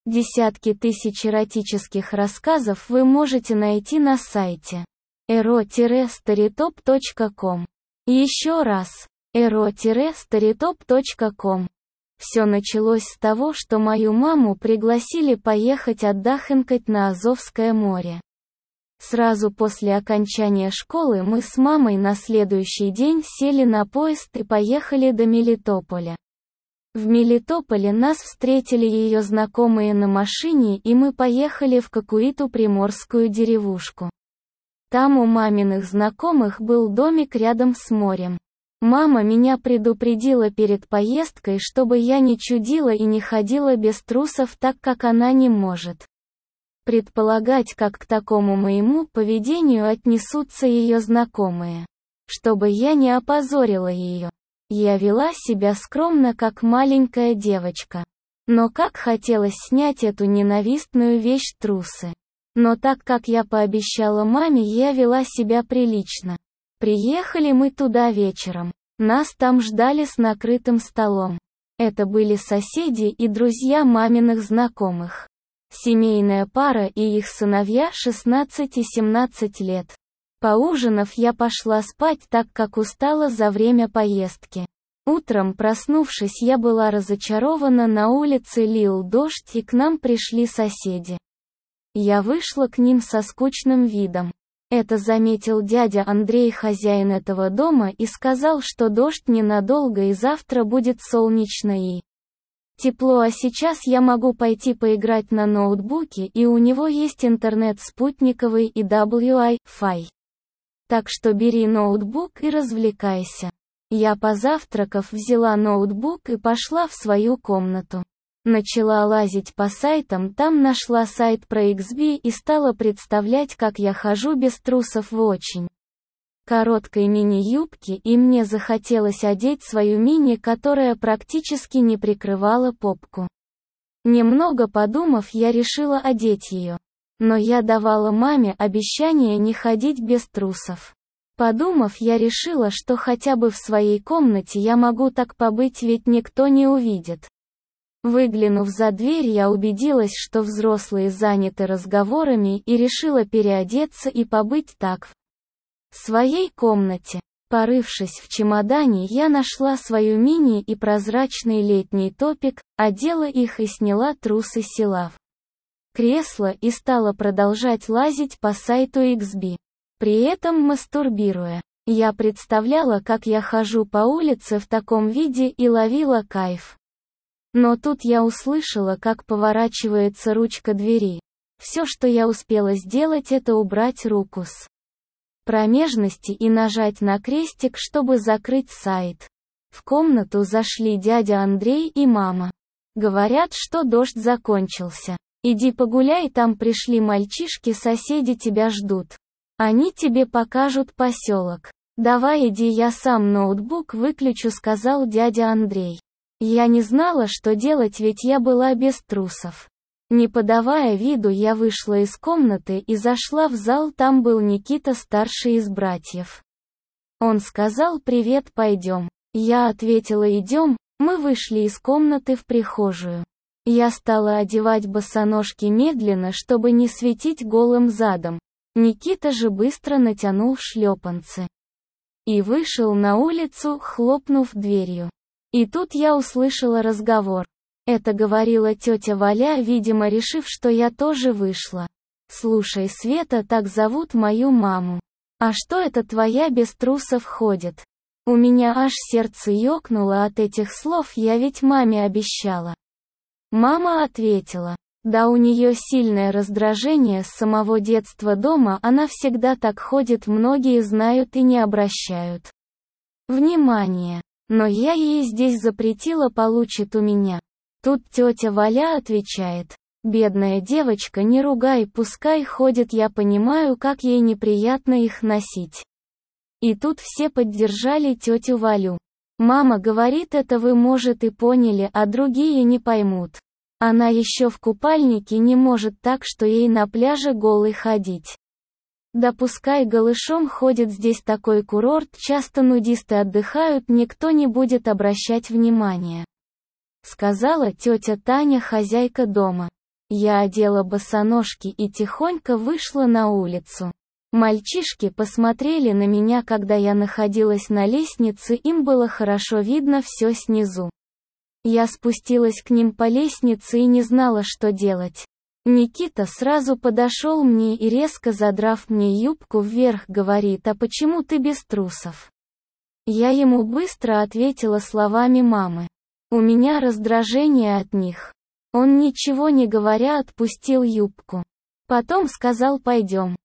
Десятки тысяч эротических рассказов вы можете найти на сайте ero-storytop.com. Еще раз, ero-storytop.com. Все началось с того, что мою маму пригласили поехать отдохнуть на Азовское море. Сразу после окончания школы мы с мамой на следующий день сели на поезд и поехали до Мелитополя. В Мелитополе нас встретили ее знакомые на машине, и мы поехали в какую-то приморскую деревушку. Там у маминых знакомых был домик рядом с морем. Мама меня предупредила перед поездкой, чтобы я не чудила и не ходила без трусов, так как она не может предполагать, как к такому моему поведению отнесутся ее знакомые. Чтобы я не опозорила ее, я вела себя скромно, как маленькая девочка. Но как хотелось снять эту ненавистную вещь трусы. Но так как я пообещала маме, я вела себя прилично. Приехали мы туда вечером. Нас там ждали с накрытым столом. Это были соседи и друзья маминых знакомых. Семейная пара и их сыновья 16 и 17 лет. Поужинав, я пошла спать, так как устала за время поездки. Утром, проснувшись, я была разочарована, на улице лил дождь и к нам пришли соседи. Я вышла к ним со скучным видом. Это заметил дядя Андрей, хозяин этого дома, и сказал, что дождь ненадолго и завтра будет солнечно и тепло, а сейчас я могу пойти поиграть на ноутбуке, и у него есть интернет спутниковый и Wi-Fi. Так что бери ноутбук и развлекайся. Я, позавтракав, взяла ноутбук и пошла в свою комнату. Начала лазить по сайтам, там нашла сайт про XB и стала представлять, как я хожу без трусов в очень короткой мини-юбке, и мне захотелось одеть свою мини, которая практически не прикрывала попку. Немного подумав, я решила одеть ее. Но я давала маме обещание не ходить без трусов. Подумав, я решила, что хотя бы в своей комнате я могу так побыть, ведь никто не увидит. Выглянув за дверь, я убедилась, что взрослые заняты разговорами, и решила переодеться и побыть так в своей комнате. Порывшись в чемодане, я нашла свою мини и прозрачный летний топик, одела их и сняла трусы, села в кресло и стала продолжать лазить по сайту XB. При этом мастурбируя. Я представляла, как я хожу по улице в таком виде, и ловила кайф. Но тут я услышала, как поворачивается ручка двери. Все, что я успела сделать, это убрать руку с промежности и нажать на крестик, чтобы закрыть сайт. В комнату зашли дядя Андрей и мама. Говорят, что дождь закончился. Иди погуляй, там пришли мальчишки, соседи тебя ждут. Они тебе покажут поселок. Давай иди, я сам ноутбук выключу, сказал дядя Андрей. Я не знала, что делать, ведь я была без трусов. Не подавая виду, я вышла из комнаты и зашла в зал, там был Никита, старший из братьев. Он сказал: «Привет, пойдем». Я ответила: «Идем». Мы вышли из комнаты в прихожую. Я стала одевать босоножки медленно, чтобы не светить голым задом. Никита же быстро натянул шлепанцы и вышел на улицу, хлопнув дверью. И тут я услышала разговор. Это говорила тетя Валя, видимо, решив, что я тоже вышла. «Слушай, Света, так зовут мою маму. А что это твоя без трусов ходит?» У меня аж сердце ёкнуло от этих слов, я ведь маме обещала. Мама ответила: «Да у нее сильное раздражение с самого детства дома, она всегда так ходит, многие знают и не обращают внимания. Но я ей здесь запретила, получит у меня». Тут тетя Валя отвечает: «Бедная девочка, не ругай, пускай ходит, я понимаю, как ей неприятно их носить». И тут все поддержали тетю Валю. Мама говорит: «Это вы, может, и поняли, а другие не поймут. Она еще в купальнике не может, так что ей на пляже голой ходить. Да пускай голышом ходит, здесь такой курорт, часто нудисты отдыхают, никто не будет обращать внимания», сказала тетя Таня, хозяйка дома. Я одела босоножки и тихонько вышла на улицу. Мальчишки посмотрели на меня, когда я находилась на лестнице, им было хорошо видно все снизу. Я спустилась к ним по лестнице и не знала, что делать. Никита сразу подошел мне и, резко задрав мне юбку вверх, говорит: «А почему ты без трусов?» Я ему быстро ответила словами мамы. У меня раздражение от них. Он, ничего не говоря, отпустил юбку. Потом сказал: «Пойдем».